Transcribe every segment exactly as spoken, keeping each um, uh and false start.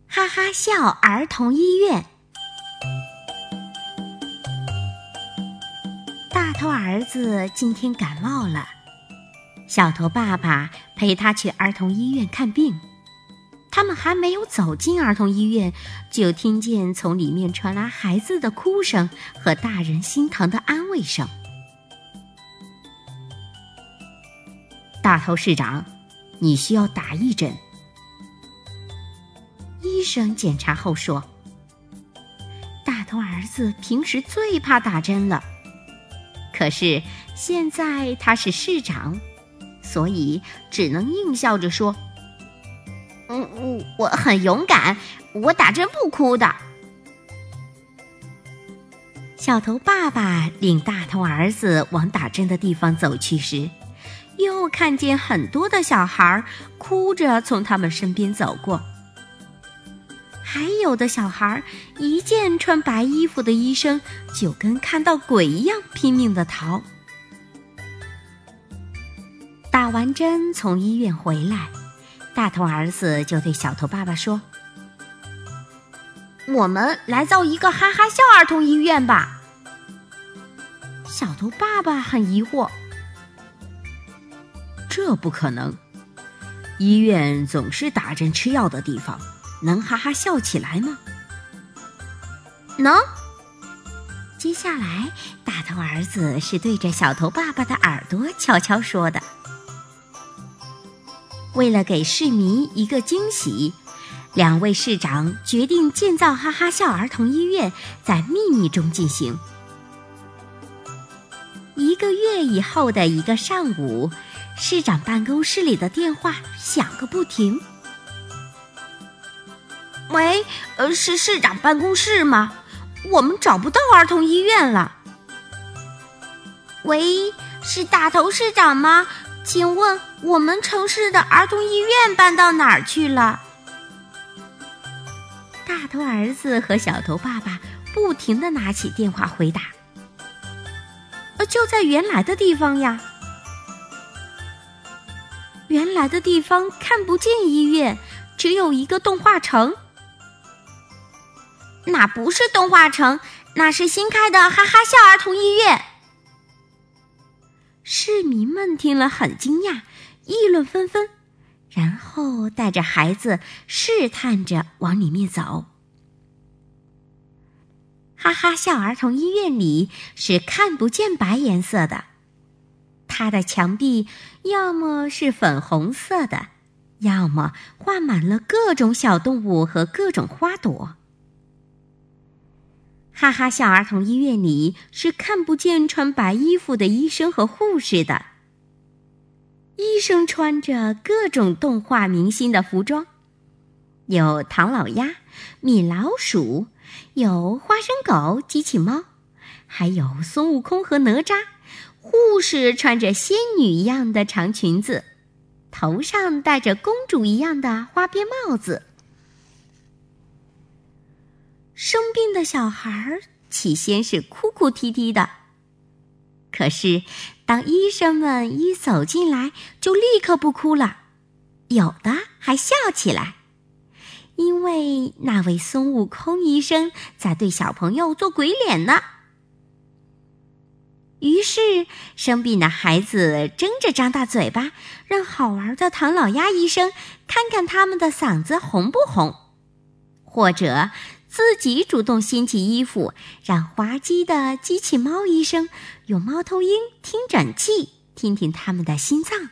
哈哈笑儿童医院。大头儿子今天感冒了，小头爸爸陪他去儿童医院看病。他们还没有走进儿童医院，就听见从里面传来孩子的哭声和大人心疼的安慰声。大头市长，你需要打一针。医生检查后说，大头儿子平时最怕打针了，可是现在他是市长，所以只能硬笑着说，嗯，我很勇敢，我打针不哭的。小头爸爸领大头儿子往打针的地方走去时，又看见很多的小孩哭着从他们身边走过。还有的小孩一见穿白衣服的医生，就跟看到鬼一样拼命地逃。打完针从医院回来，大头儿子就对小头爸爸说，我们来造一个哈哈笑儿童医院吧。小头爸爸很疑惑，这不可能，医院总是打针吃药的地方，能哈哈笑起来吗？能。接下来大头儿子是对着小头爸爸的耳朵悄悄说的，为了给市民一个惊喜，两位市长决定建造哈哈笑儿童医院在秘密中进行。一个月以后的一个上午，市长办公室里的电话响个不停。喂，呃，是市长办公室吗？我们找不到儿童医院了。喂，是大头市长吗？请问我们城市的儿童医院搬到哪儿去了？大头儿子和小头爸爸不停地拿起电话回答，呃，就在原来的地方呀。原来的地方看不见医院，只有一个动画城。那不是动画城，那是新开的哈哈笑儿童医院。市民们听了很惊讶，议论纷纷，然后带着孩子试探着往里面走。哈哈笑儿童医院里是看不见白颜色的，它的墙壁要么是粉红色的，要么画满了各种小动物和各种花朵。哈哈笑儿童医院里是看不见穿白衣服的医生和护士的，医生穿着各种动画明星的服装，有唐老鸭、米老鼠，有花生狗、机器猫，还有孙悟空和哪吒。护士穿着仙女一样的长裙子，头上戴着公主一样的花边帽子。生病的小孩起先是哭哭啼啼的，可是当医生们一走进来，就立刻不哭了，有的还笑起来，因为那位孙悟空医生在对小朋友做鬼脸呢。于是生病的孩子争着张大嘴巴，让好玩的唐老鸭医生看看他们的嗓子红不红，或者自己主动掀起衣服，让滑稽的机器猫医生用猫头鹰听诊器听听他们的心脏。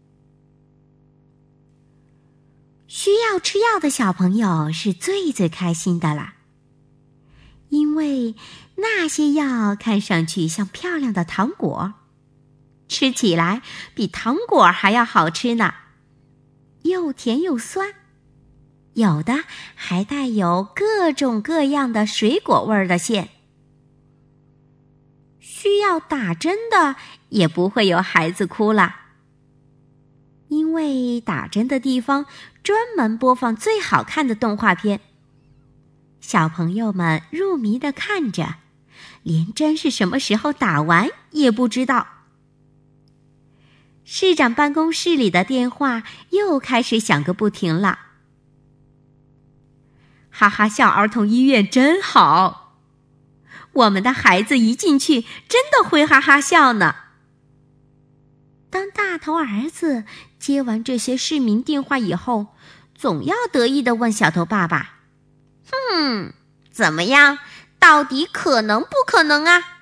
需要吃药的小朋友是最最开心的啦，因为那些药看上去像漂亮的糖果，吃起来比糖果还要好吃呢，又甜又酸，有的还带有各种各样的水果味儿的馅。需要打针的也不会有孩子哭了，因为打针的地方专门播放最好看的动画片，小朋友们入迷地看着，连针是什么时候打完也不知道。市长办公室里的电话又开始响个不停了。 哈哈笑儿童医院真好，我们的孩子一进去真的会哈哈笑呢。当大头儿子接完这些市民电话以后，总要得意地问小头爸爸：“哼，怎么样？到底可能不可能啊？”